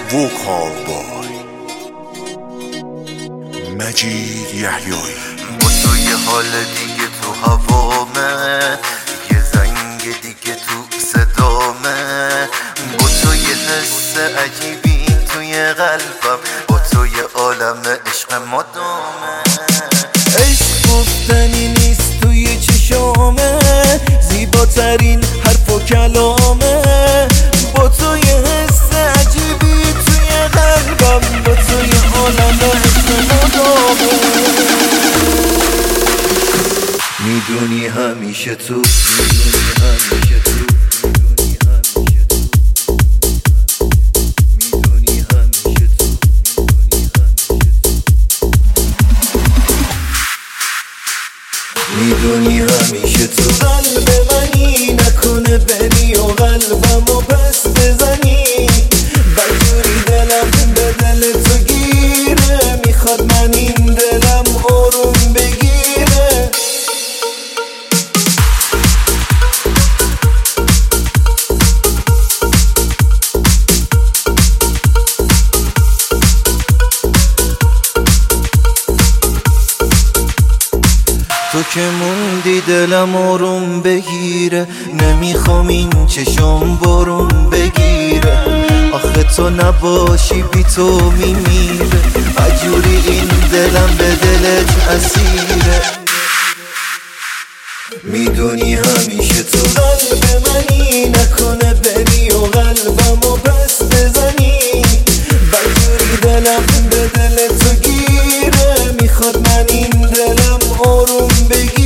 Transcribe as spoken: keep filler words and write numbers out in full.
ووکال بای مجید یحیایی. با تو یه حال دیگه تو هوامه، یه زنگ دیگه تو صدامه، با تو یه حس عجیبی توی قلبم، با تو یه عالم عشق مدامه. عشق گفتنی نیست توی چشامه، زیباترین حرف و کلامه، با تو یه حس عجیبی توی قلبم، با تو یه عالم عشق مدامه. میدونی همیشه تو، میدونی همیشه تو، میدونی همیشه تو قلب منی، نکنه بری و قلبمو پس بزنی، بدجوری دلم به دل تو گیره، میخواد من این دلم آروم بگیره. تو که موندی دلم آروم بگیره، نمیخوام این چشم بارون بگیره، آخه تو نباشی بی تو میمیره، عجوری این دلم به دلت اسیره. میدونی همیشه تو قلب منی، نکنه بری و قلبمو پس بزنی، بدجوری دلم به دل تو گیره، میخواد من این دلم آروم بگیره.